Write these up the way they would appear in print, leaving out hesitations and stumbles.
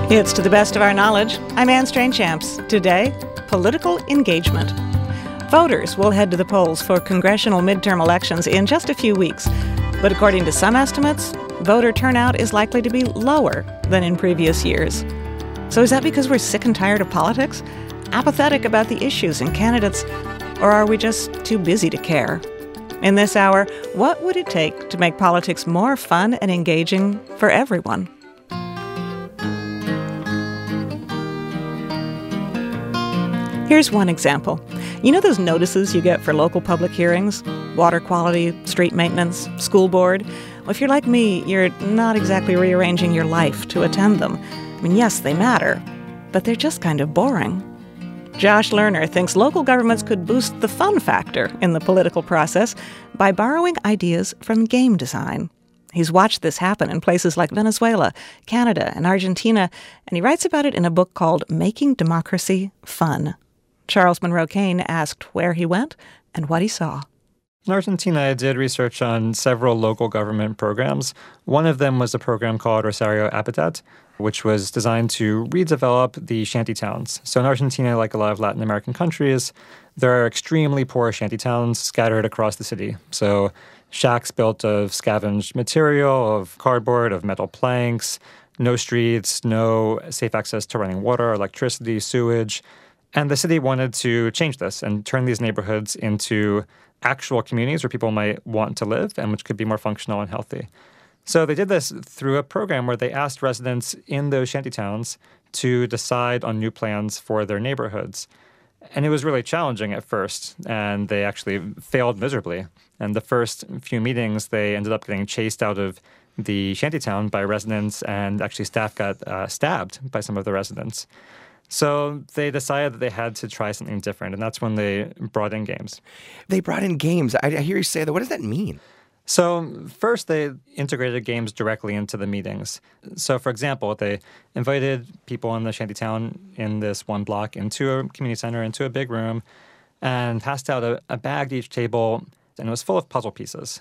It's To the Best of Our Knowledge. I'm Anne Strainchamps. Today, political engagement. Voters will head to the polls for congressional midterm elections in just a few weeks. But according to some estimates, voter turnout is likely to be lower than in previous years. So is that because we're sick and tired of politics? Apathetic about the issues and candidates? Or are we just too busy to care? In this hour, what would it take to make politics more fun and engaging for everyone? Here's one example. You know those notices you get for local public hearings? Water quality, street maintenance, school board? Well, if you're like me, you're not exactly rearranging your life to attend them. I mean, yes, they matter, but they're just kind of boring. Josh Lerner thinks local governments could boost the fun factor in the political process by borrowing ideas from game design. He's watched this happen in places like Venezuela, Canada, and Argentina, and he writes about it in a book called Making Democracy Fun. Charles Monroe Kane asked where he went and what he saw. In Argentina, I did research on several local government programs. One of them was a program called Rosario Habitat, which was designed to redevelop the shantytowns. So in Argentina, like a lot of Latin American countries, there are extremely poor shantytowns scattered across the city. So shacks built of scavenged material, of cardboard, of metal planks, no streets, no safe access to running water, electricity, sewage. And the city wanted to change this and turn these neighborhoods into actual communities where people might want to live and which could be more functional and healthy. So they did this through a program where they asked residents in those shantytowns to decide on new plans for their neighborhoods. And it was really challenging at first, and they actually failed miserably. And the first few meetings, they ended up getting chased out of the shantytown by residents, and actually staff got stabbed by some of the residents. So they decided that they had to try something different, and that's when they brought in games. They brought in games. I hear you say that. What does that mean? So first, they integrated games directly into the meetings. So, for example, they invited people in the shantytown in this one block into a community center, into a big room, and passed out a bag to each table, and it was full of puzzle pieces.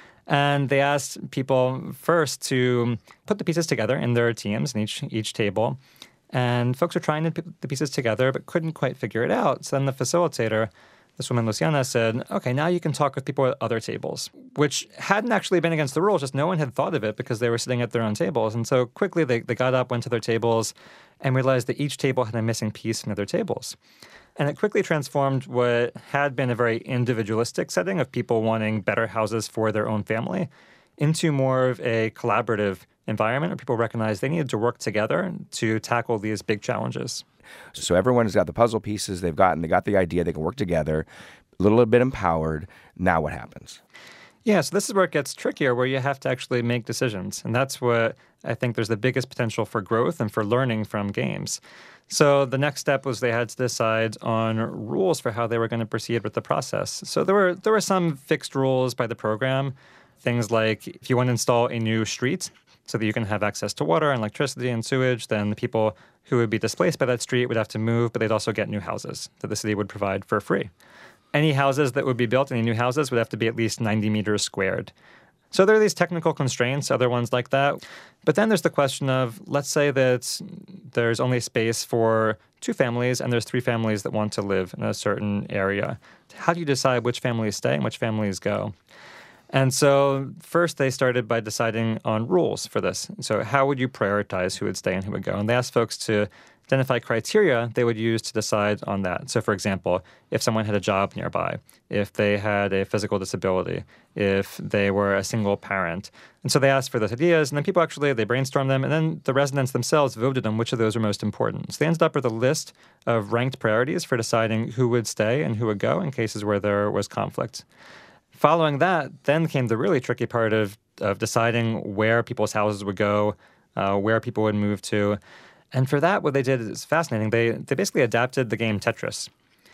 And they asked people first to put the pieces together in their teams in each table. And folks were trying to put the pieces together but couldn't quite figure it out. So then the facilitator, this woman Luciana, said, okay, now you can talk with people at other tables, which hadn't actually been against the rules, just no one had thought of it because they were sitting at their own tables. And so quickly they got up, went to their tables, and realized that each table had a missing piece from other tables. And it quickly transformed what had been a very individualistic setting of people wanting better houses for their own family into more of a collaborative environment where people recognized they needed to work together to tackle these big challenges. So everyone has got the puzzle pieces they got the idea, they can work together, a little bit empowered. Now what happens? Yeah, so this is where it gets trickier, where you have to actually make decisions. And that's what I think there's the biggest potential for growth and for learning from games. So the next step was they had to decide on rules for how they were going to proceed with the process. So there were some fixed rules by the program, things like if you want to install a new street so that you can have access to water and electricity and sewage, then the people who would be displaced by that street would have to move, but they'd also get new houses that the city would provide for free. Any houses that would be built, any new houses, would have to be at least 90 meters squared. So there are these technical constraints, other ones like that. But then there's the question of, let's say that there's only space for 2 families and there's 3 families that want to live in a certain area. How do you decide which families stay and which families go? And so first they started by deciding on rules for this. So how would you prioritize who would stay and who would go? And they asked folks to identify criteria they would use to decide on that. So for example, if someone had a job nearby, if they had a physical disability, if they were a single parent. And so they asked for those ideas, and then people they brainstormed them, and then the residents themselves voted on which of those were most important. So they ended up with a list of ranked priorities for deciding who would stay and who would go in cases where there was conflict. Following that, then came the really tricky part of deciding where people's houses would go, where people would move to. And for that, what they did is fascinating. They basically adapted the game Tetris.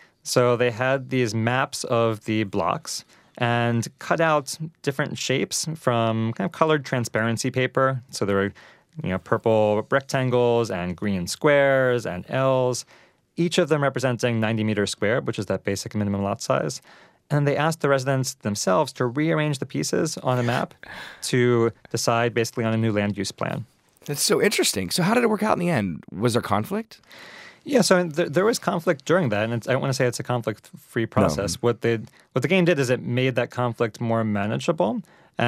So they had these maps of the blocks and cut out different shapes from kind of colored transparency paper. So there were purple rectangles and green squares and L's, each of them representing 90 meters squared, which is that basic minimum lot size. And they asked the residents themselves to rearrange the pieces on a map to decide basically on a new land use plan. That's so interesting. So how did it work out in the end? Was there conflict? Yeah, so there was conflict during that, and I don't want to say it's a conflict-free process. No. What the game did is it made that conflict more manageable,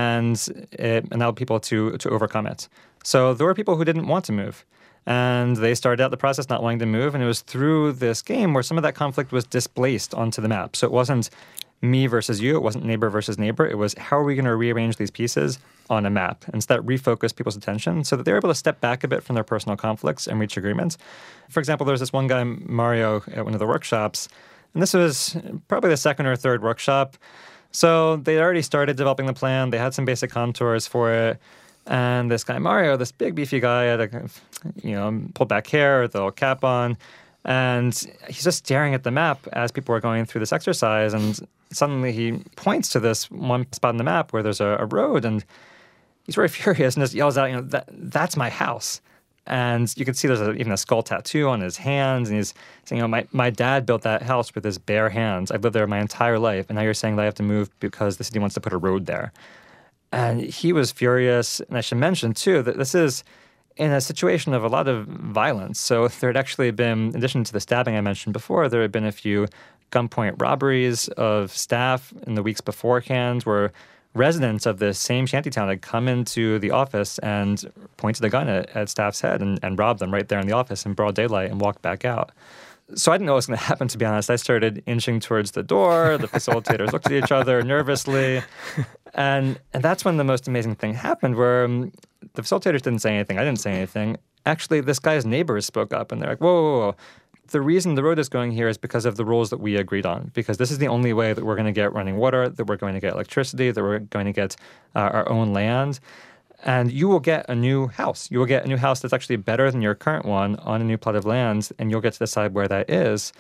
and it allowed people to overcome it. So there were people who didn't want to move, and they started out the process not wanting to move, and it was through this game where some of that conflict was displaced onto the map. So it wasn't me versus you, it wasn't neighbor versus neighbor, it was how are we going to rearrange these pieces on a map, and so that refocused people's attention so that they were able to step back a bit from their personal conflicts and reach agreements. For example, there was this one guy, Mario, at one of the workshops, and this was probably the second or third workshop. So they already started developing the plan, they had some basic contours for it, and this guy, Mario, this big beefy guy, had a, pulled back hair, the little cap on, and he's just staring at the map as people are going through this exercise, and suddenly he points to this one spot on the map where there's a road, and he's very furious and just yells out, that's my house. And you can see there's even a skull tattoo on his hands, and he's saying, my dad built that house with his bare hands. I've lived there my entire life, and now you're saying that I have to move because the city wants to put a road there. And he was furious, and I should mention, too, that this is in a situation of a lot of violence. So there had actually been, in addition to the stabbing I mentioned before, there had been a few gunpoint robberies of staff in the weeks beforehand where residents of this same shantytown had come into the office and pointed a gun at staff's head and robbed them right there in the office in broad daylight and walked back out. So I didn't know what was going to happen, to be honest. I started inching towards the door. The facilitators looked at each other nervously. And that's when the most amazing thing happened, where the facilitators didn't say anything. I didn't say anything. Actually, this guy's neighbors spoke up, and they're like, whoa. The reason the road is going here is because of the rules that we agreed on, because this is the only way that we're going to get running water, that we're going to get electricity, that we're going to get our own land. And you will get a new house. You will get a new house that's actually better than your current one on a new plot of land, and you'll get to decide where that is.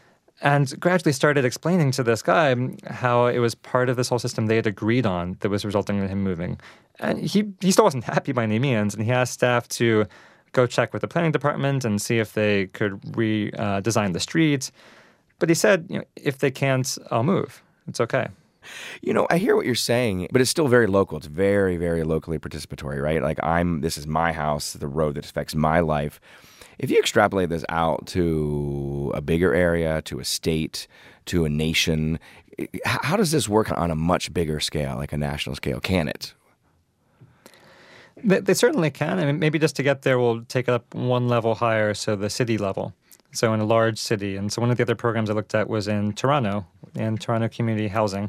And gradually started explaining to this guy how it was part of this whole system they had agreed on that was resulting in him moving. And he still wasn't happy by any means, and he asked staff to go check with the planning department and see if they could redesign the street. But he said, if they can't, I'll move. It's okay. I hear what you're saying, but it's still very local. It's very, very locally participatory, right? Like this is my house, the road that affects my life. If you extrapolate this out to a bigger area, to a state, to a nation, how does this work on a much bigger scale, like a national scale? Can it? They certainly can. I mean, maybe just to get there, we'll take it up one level higher, so the city level. So in a large city. And so one of the other programs I looked at was in Toronto Community Housing.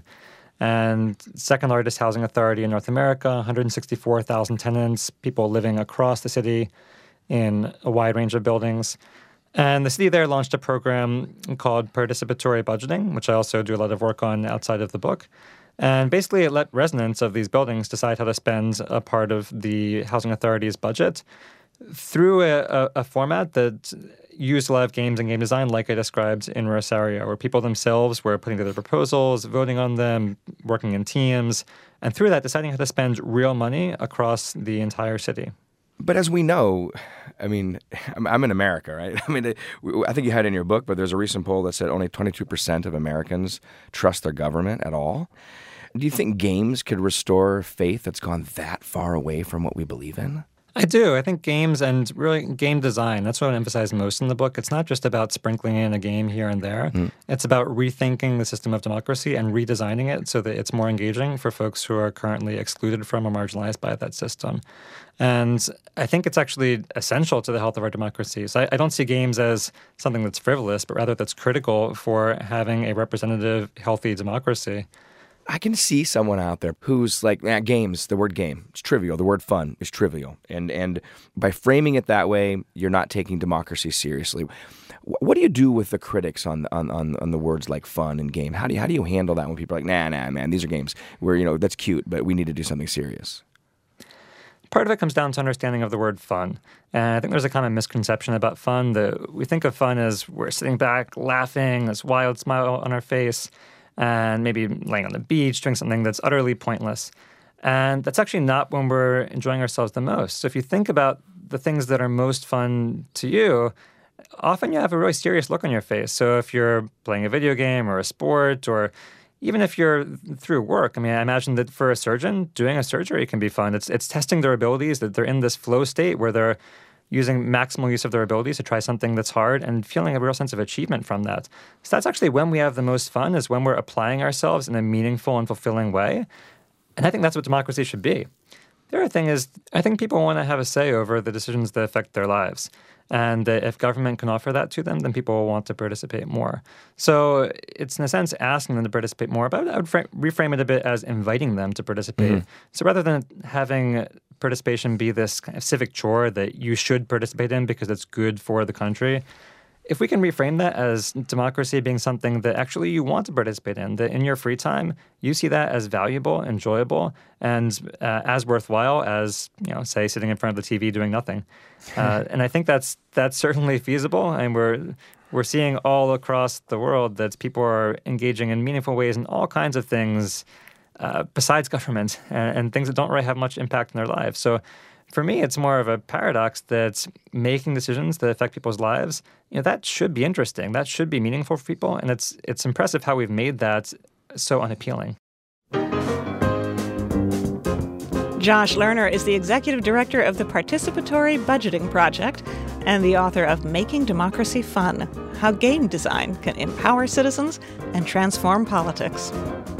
And second largest housing authority in North America, 164,000 tenants, people living across the city in a wide range of buildings. And the city there launched a program called Participatory Budgeting, which I also do a lot of work on outside of the book. And basically, it let residents of these buildings decide how to spend a part of the housing authority's budget through a format that used a lot of games and game design like I described in Rosario, where people themselves were putting together proposals, voting on them, working in teams, and through that deciding how to spend real money across the entire city. But as we know, I mean, I'm in America, right? I mean, I think you had it in your book, but there's a recent poll that said only 22% of Americans trust their government at all. Do you think games could restore faith that's gone that far away from what we believe in? I do. I think games and really game design, that's what I emphasize most in the book. It's not just about sprinkling in a game here and there. It's about rethinking the system of democracy and redesigning it so that it's more engaging for folks who are currently excluded from or marginalized by that system. And I think it's actually essential to the health of our democracy. So I don't see games as something that's frivolous, but rather that's critical for having a representative, healthy democracy. I can see someone out there who's like, games, the word game, it's trivial. The word fun is trivial. And by framing it that way, you're not taking democracy seriously. What do you do with the critics on the words like fun and game? How do you handle that when people are like, nah, man, these are games where, that's cute, but we need to do something serious? Part of it comes down to understanding of the word fun. And I think there's a common misconception about fun that we think of fun as we're sitting back, laughing, this wild smile on our face, and maybe laying on the beach, doing something that's utterly pointless. And that's actually not when we're enjoying ourselves the most. So if you think about the things that are most fun to you, often you have a really serious look on your face. So if you're playing a video game or a sport or even if you're through work, I mean, I imagine that for a surgeon, doing a surgery can be fun. It's testing their abilities, that they're in this flow state where they're using maximal use of their abilities to try something that's hard and feeling a real sense of achievement from that. So that's actually when we have the most fun, is when we're applying ourselves in a meaningful and fulfilling way. And I think that's what democracy should be. The other thing is, I think people want to have a say over the decisions that affect their lives. And if government can offer that to them, then people will want to participate more. So it's, in a sense, asking them to participate more. But I would reframe it a bit as inviting them to participate. Mm-hmm. So rather than having participation be this kind of civic chore that you should participate in because it's good for the country, if we can reframe that as democracy being something that actually you want to participate in, that in your free time, you see that as valuable, enjoyable, and as worthwhile as, say, sitting in front of the TV doing nothing. And I think that's certainly feasible, and we're seeing all across the world that people are engaging in meaningful ways in all kinds of things besides government and things that don't really have much impact in their lives. So for me, it's more of a paradox that making decisions that affect people's lives, that should be interesting. That should be meaningful for people. And it's impressive how we've made that so unappealing. Josh Lerner is the executive director of the Participatory Budgeting Project and the author of Making Democracy Fun: How Game Design Can Empower Citizens and Transform Politics.